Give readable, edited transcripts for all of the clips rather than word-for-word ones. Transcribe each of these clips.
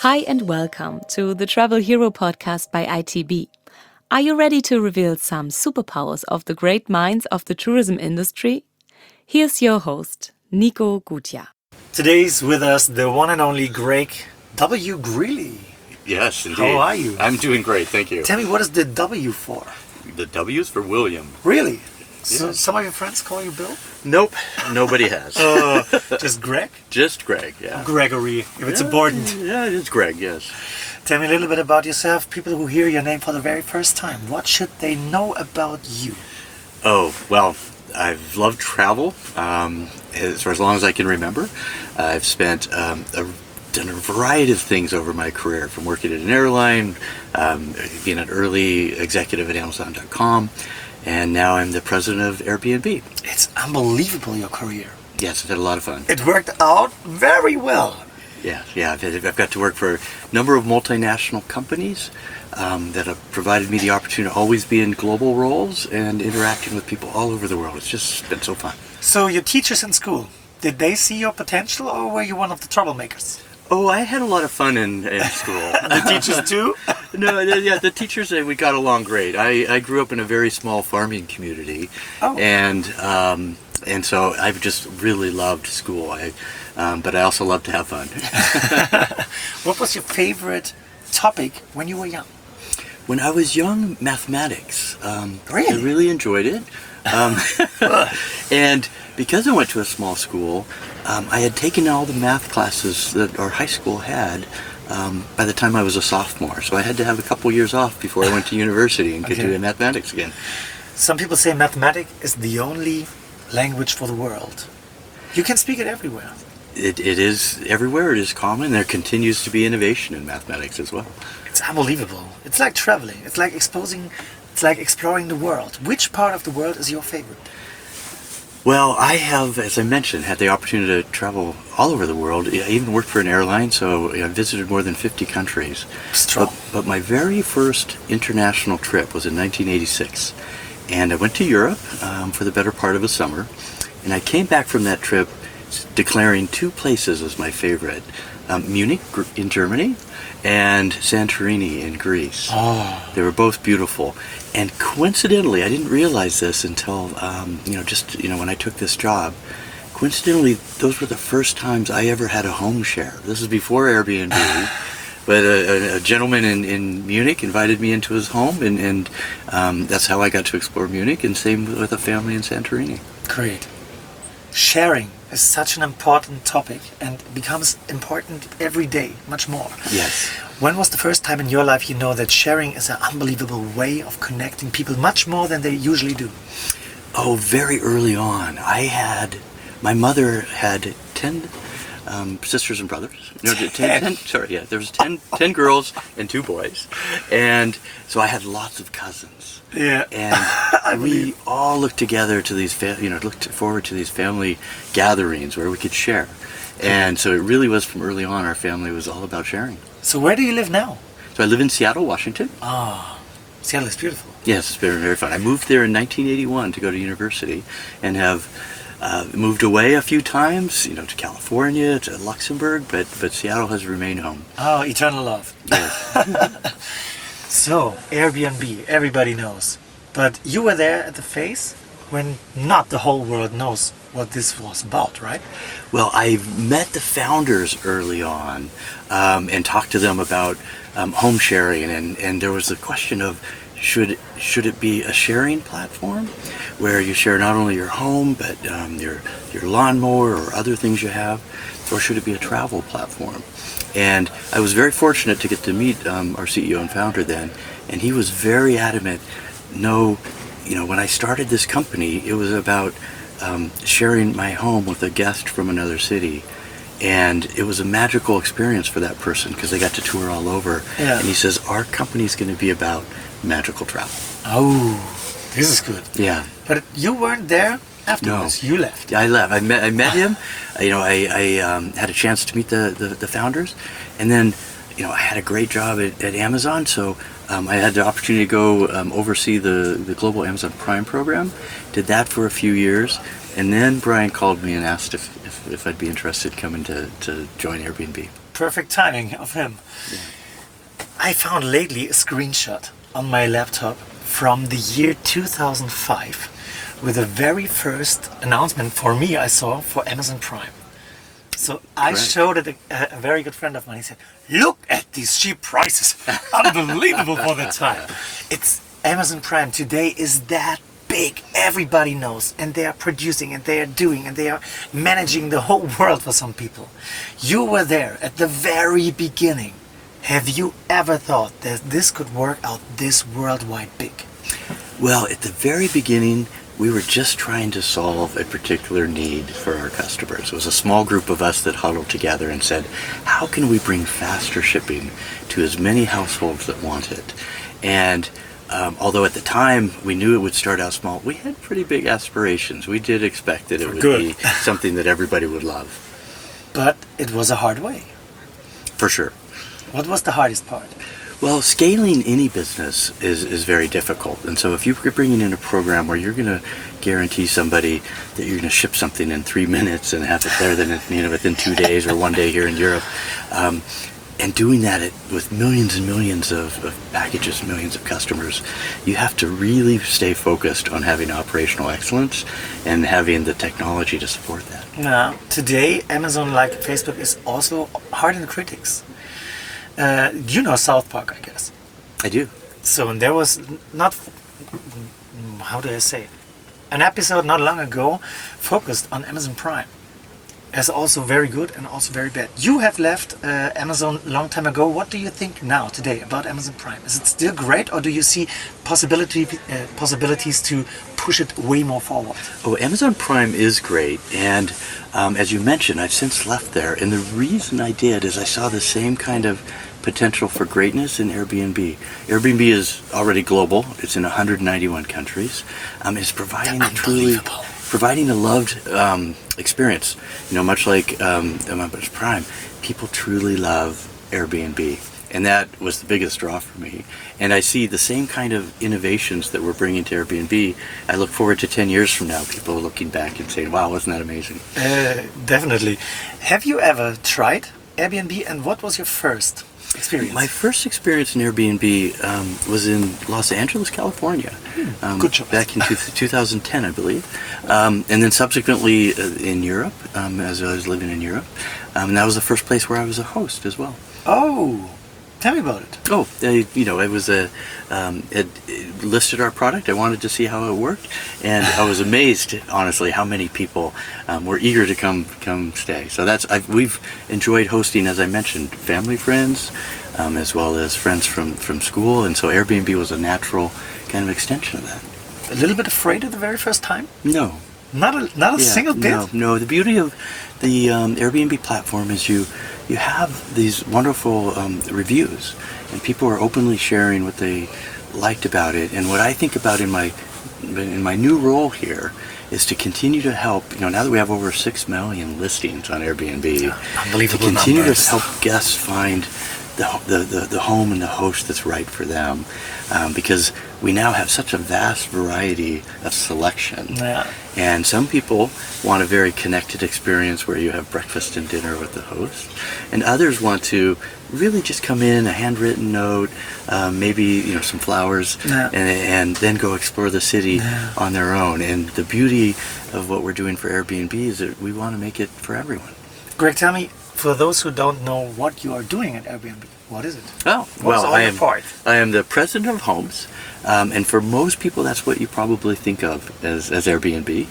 Hi and welcome to the Travel Hero podcast by ITB. Are you ready to reveal some superpowers of the great minds of the tourism industry? Here's your host, Nico Gutia. Today's with us the one and only Greg W. Greeley. Yes, indeed. How are you? I'm doing great, thank you. Tell me, what is the W for? The W's for William. Really? So Yeah. some of your friends call you Bill? Nope, nobody has. Just Greg? Just Greg, yeah. Gregory, if it's important. Yeah, it's Greg, yes. Tell me a little bit about yourself. People who hear your name for the very first time, what should they know about you? Oh, well, I've loved travel for as long as I can remember. I've done a variety of things over my career, from working at an airline, being an early executive at Amazon.com, and now I'm the president of Airbnb. It's unbelievable, your career. Yes, I've had a lot of fun. It worked out very well. Yeah. I've got to work for a number of multinational companies that have provided me the opportunity to always be in global roles and interacting with people all over the world. It's just been so fun. So your teachers in school, did they see your potential, or were you one of the troublemakers? Oh, I had a lot of fun in school. The teachers too? No, yeah, the teachers, we got along great. I grew up in a very small farming community, and so I've just really loved school. But I also love to have fun. What was your favorite topic when you were young? When I was young, mathematics. Really? I really enjoyed it. And because I went to a small school, I had taken all the math classes that our high school had by the time I was a sophomore. So I had to have a couple years off before I went to university and could do mathematics again. Some people say mathematics is the only language for the world. You can speak it everywhere. It is everywhere. It is common. There continues to be innovation in mathematics as well. It's unbelievable. It's like traveling. It's like exploring the world. Which part of the world is your favorite? Well, I have, as I mentioned, had the opportunity to travel all over the world. I even worked for an airline, so I visited more than 50 countries. Strong. But my very first international trip was in 1986. And I went to Europe for the better part of a summer. And I came back from that trip declaring two places as my favorite. Munich in Germany and Santorini in Greece. Oh. They were both beautiful. And coincidentally, I didn't realize this until, when I took this job. Coincidentally, those were the first times I ever had a home share. This is before Airbnb. But a gentleman in Munich invited me into his home, and that's how I got to explore Munich, and same with a family in Santorini. Great. Sharing is such an important topic and becomes important every day, much more. Yes. When was the first time in your life you know that sharing is an unbelievable way of connecting people much more than they usually do? Oh, very early on. My mother had 10 sisters and brothers. No, 10, sorry, yeah, there was 10 girls and 2 boys. And so I had lots of cousins. Yeah. And we all looked together to these, looked forward to these family gatherings where we could share. And so it really was, from early on, our family was all about sharing. So where do you live now? So I live in Seattle, Washington. Seattle is beautiful. Yes, it's been very fun. I moved there in 1981 to go to university, and have moved away a few times, to California, to Luxembourg, but Seattle has remained home. Oh, eternal love. Yes. So, Airbnb, everybody knows. But you were there at the phase when not the whole world knows what this was about, right? Well, I met the founders early on and talked to them about home sharing, and there was the question of should it be a sharing platform where you share not only your home but your lawnmower or other things you have, or should it be a travel platform? And I was very fortunate to get to meet our CEO and founder then, and he was very adamant. No, when I started this company, it was about sharing my home with a guest from another city. And it was a magical experience for that person because they got to tour all over. Yeah. And he says, our company's going to be about magical travel. Oh, this is good. Yeah. But you weren't there afterwards. No. You left. I left. I met him. I had a chance to meet the founders. And then, I had a great job at Amazon. So I had the opportunity to go oversee the global Amazon Prime program. Did that for a few years. And then Brian called me and asked if I'd be interested coming to join Airbnb. perfect timing of him. I found lately a screenshot on my laptop from the year 2005 with the very first announcement for me I saw for Amazon Prime. So I Correct. showed it a very good friend of mine. He said, "Look at these cheap prices. Unbelievable for the time." It's Amazon Prime today is that big. Everybody knows, and they are producing, and they are doing, and they are managing the whole world for some people. You were there at the very beginning. Have you ever thought that this could work out this worldwide big? Well, at the very beginning, we were just trying to solve a particular need for our customers. It was a small group of us that huddled together and said, how can we bring faster shipping to as many households that want it? And although at the time we knew it would start out small, we had pretty big aspirations. We did expect that it would Good. be something that everybody would love. But it was a hard way. For sure. What was the hardest part? Well, scaling any business is very difficult. And so if you're bringing in a program where you're going to guarantee somebody that you're going to ship something in 3 minutes and have it there then, within 2 days or 1 day here in Europe, and doing that with millions and millions of packages, millions of customers, you have to really stay focused on having operational excellence and having the technology to support that. Now, today, Amazon, like Facebook, is also hard on the critics. You know South Park, I guess. I do. So there was not, how do I say it? An episode not long ago focused on Amazon Prime. As also very good and also very bad. You have left Amazon a long time ago. What do you think now, today, about Amazon Prime? Is it still great, or do you see possibilities to push it way more forward? Oh, Amazon Prime is great, and as you mentioned, I've since left there, and the reason I did is I saw the same kind of potential for greatness in Airbnb. Airbnb is already global. It's in 191 countries. It's providing a loved experience. Much like Amazon Prime, people truly love Airbnb. And that was the biggest draw for me. And I see the same kind of innovations that we're bringing to Airbnb. I look forward to 10 years from now, people looking back and saying, wow, wasn't that amazing? Definitely. Have you ever tried Airbnb, and what was your first experience? My first experience in Airbnb was in Los Angeles, California. Good choice. Back in 2010, I believe. And then subsequently in Europe, as I was living in Europe. And that was the first place where I was a host as well. Oh, tell me about it. Oh, it was it listed our product. I wanted to see how it worked, and I was amazed, honestly, how many people were eager to come stay. So we've enjoyed hosting, as I mentioned, family friends, as well as friends from school, and so Airbnb was a natural kind of extension of that. A little bit afraid of the very first time? No. Not a single bit? No. The beauty of the Airbnb platform is you have these wonderful reviews, and people are openly sharing what they liked about it. And what I think about in my new role here is to continue to help. Now that we have over 6 million listings on Airbnb, Unbelievable to continue numbers. to help guests find the home and the host that's right for them, because we now have such a vast variety of selection. Yeah. And some people want a very connected experience where you have breakfast and dinner with the host, and others want to really just come in, a handwritten note, maybe some flowers, Yeah. and then go explore the city on their own. And the beauty of what we're doing for Airbnb is that we want to make it for everyone. Greg, tell me, for those who don't know what you are doing at Airbnb, what is it? Oh, What's all your part? I am the president of homes, and for most people, that's what you probably think of as Airbnb.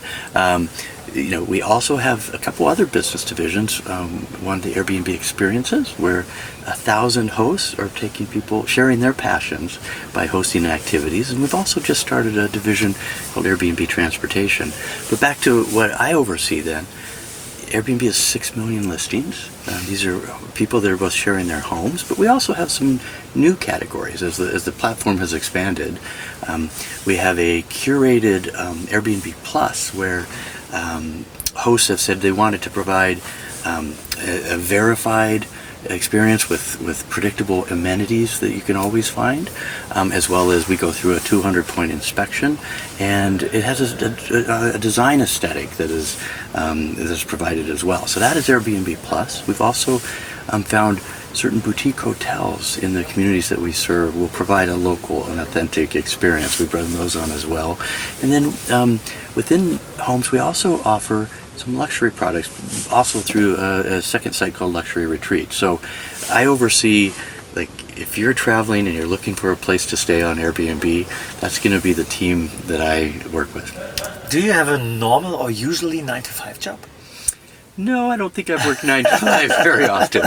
We also have a couple other business divisions. One, the Airbnb Experiences, where 1,000 hosts are taking people, sharing their passions by hosting activities. And we've also just started a division called Airbnb Transportation. But back to what I oversee then, Airbnb has 6 million listings. These are people that are both sharing their homes, but we also have some new categories as the platform has expanded. We have a curated Airbnb Plus, where hosts have said they wanted to provide a verified experience with predictable amenities that you can always find, as well as we go through a 200-point inspection, and it has a design aesthetic that is provided as well. So that is Airbnb Plus. We've also found certain boutique hotels in the communities that we serve will provide a local and authentic experience. We bring those on as well. And then within homes, we also offer some luxury products, also through a second site called Luxury Retreat. So I oversee, like, if you're traveling and you're looking for a place to stay on Airbnb, that's going to be the team that I work with. Do you have a normal or usually 9-to-5 job? No, I don't think I've worked 9 to 5 very often.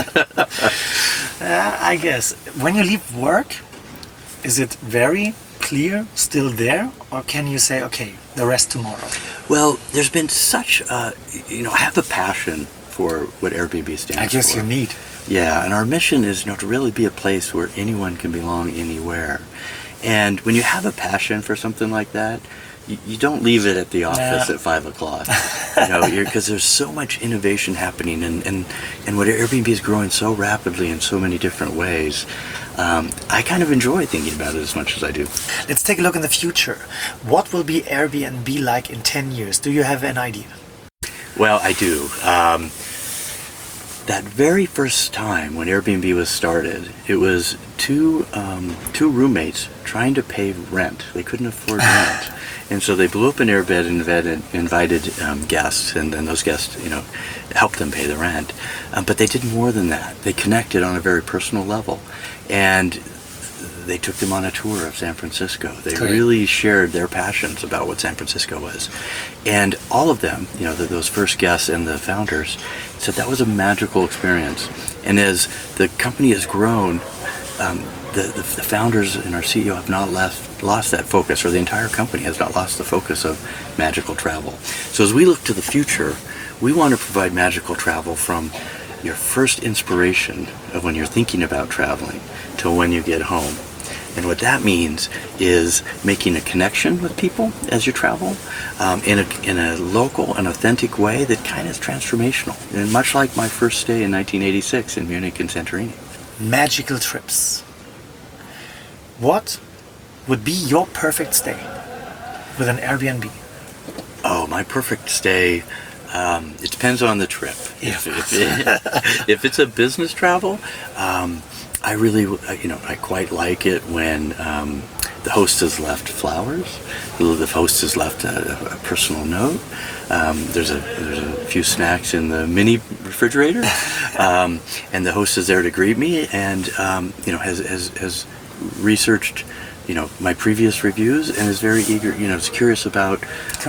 I guess. When you leave work, is it very clear, still there? Or can you say, okay, the rest tomorrow? Well, there's been such, I have a passion for what Airbnb stands for. I guess you need. Yeah, and our mission is, to really be a place where anyone can belong anywhere. And when you have a passion for something like that, you don't leave it at the office at 5 o'clock, because there's so much innovation happening, and what Airbnb is growing so rapidly in so many different ways. I kind of enjoy thinking about it as much as I do. Let's take a look in the future. What will be Airbnb like in 10 years? Do you have an idea? Well, I do. That very first time when Airbnb was started, it was two roommates trying to pay rent. They couldn't afford rent. And so they blew up an airbed and invited guests, and then those guests, helped them pay the rent. But they did more than that. They connected on a very personal level. And they took them on a tour of San Francisco. They really shared their passions about what San Francisco was. And all of them, those first guests and the founders, said that was a magical experience. And as the company has grown, the founders and our CEO have not lost that focus, or the entire company has not lost the focus of magical travel. So as we look to the future, we want to provide magical travel from your first inspiration of when you're thinking about traveling till when you get home. And what that means is making a connection with people as you travel in a local and authentic way that kind of is transformational. And much like my first stay in 1986 in Munich and Santorini. Magical trips. What would be your perfect stay with an Airbnb? Oh, my perfect stay, it depends on the trip. Yeah. If it's a business travel, I really, I quite like it when the host has left flowers, the host has left a personal note. There's a few snacks in the mini refrigerator, and the host is there to greet me, and has researched my previous reviews and is very eager, is curious about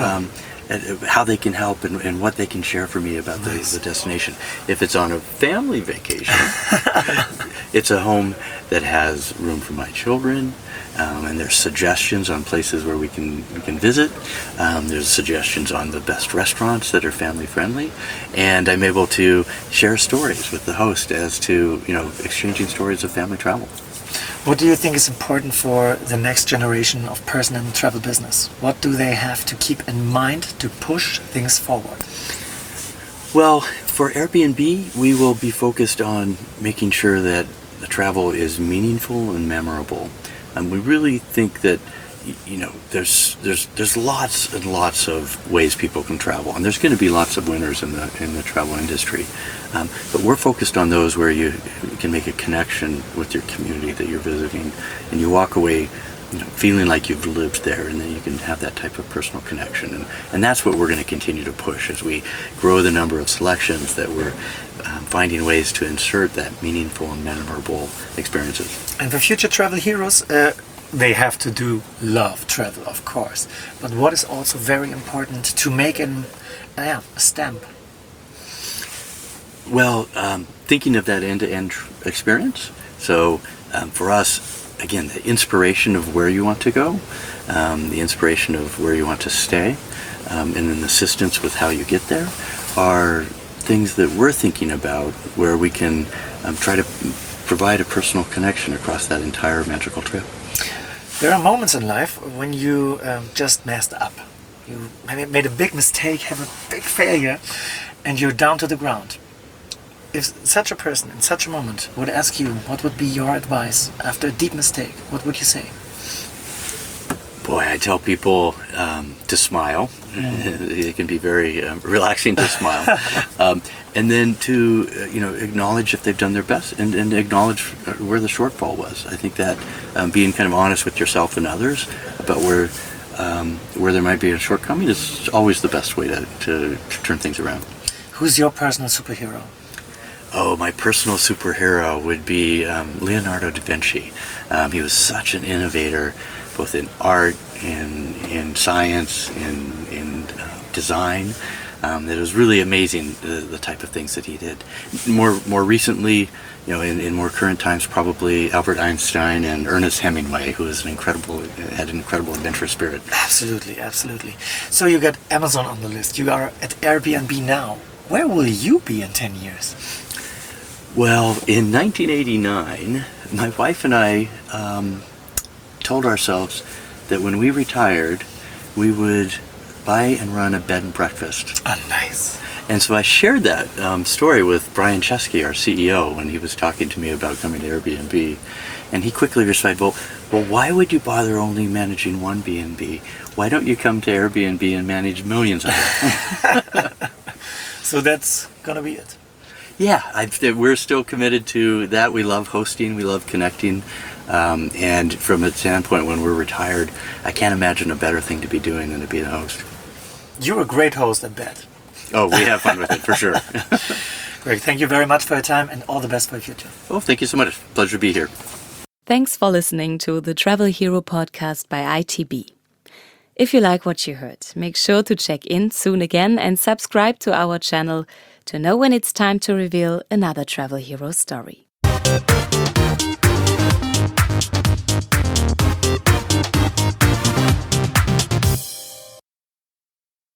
how they can help and what they can share for me about the destination. If it's on a family vacation, it's a home that has room for my children, and there's suggestions on places where we can visit. There's suggestions on the best restaurants that are family friendly, and I'm able to share stories with the host as to exchanging stories of family travel. What do you think is important for the next generation of person in the travel business? What do they have to keep in mind to push things forward? Well, for Airbnb, we will be focused on making sure that the travel is meaningful and memorable. And we really think that there's lots and lots of ways people can travel, and there's going to be lots of winners in the travel industry. But we're focused on those where you can make a connection with your community that you're visiting, and you walk away feeling like you've lived there, and then you can have that type of personal connection. And that's what we're going to continue to push as we grow the number of selections, that we're finding ways to insert that meaningful and memorable experiences. And for future travel heroes, they have to love travel, of course. But what is also very important to make a stamp? Well, thinking of that end-to-end experience. So for us, again, the inspiration of where you want to go, the inspiration of where you want to stay, and then assistance with how you get there are things that we're thinking about, where we can try to provide a personal connection across that entire magical trip. There are moments in life when you just messed up. You made a big mistake, have a big failure, and you're down to the ground. if such a person in such a moment would ask you what would be your advice after a deep mistake, what would you say? Boy, I tell people to smile. It can be very relaxing to smile. And then to acknowledge if they've done their best and acknowledge where the shortfall was. I think that being kind of honest with yourself and others about where there might be a shortcoming is always the best way to turn things around. Who's your personal superhero? Oh, my personal superhero would be Leonardo da Vinci. He was such an innovator, both in art, in science, in design. It was really amazing the type of things that he did. More recently, in more current times, probably Albert Einstein and Ernest Hemingway, who was had an incredible adventurous spirit. Absolutely, absolutely. So you got Amazon on the list. You are at Airbnb now. Where will you be in 10 years? Well, in 1989, my wife and I told ourselves that when we retired, we would buy and run a bed and breakfast. Oh, nice. And so I shared that story with Brian Chesky, our CEO, when he was talking to me about coming to Airbnb. And he quickly responded, well, why would you bother only managing one B&B? Why don't you come to Airbnb and manage millions of them? So that's going to be it. Yeah, we're still committed to that. We love hosting. We love connecting. And from a standpoint, when we're retired, I can't imagine a better thing to be doing than to be a host. You're a great host, I bet. Oh, we have fun with it, for sure. Greg, thank you very much for your time and all the best for the future. Oh, thank you so much. Pleasure to be here. Thanks for listening to the Travel Hero podcast by ITB. If you like what you heard, make sure to check in soon again and subscribe to our channel to know when it's time to reveal another Travel Hero story.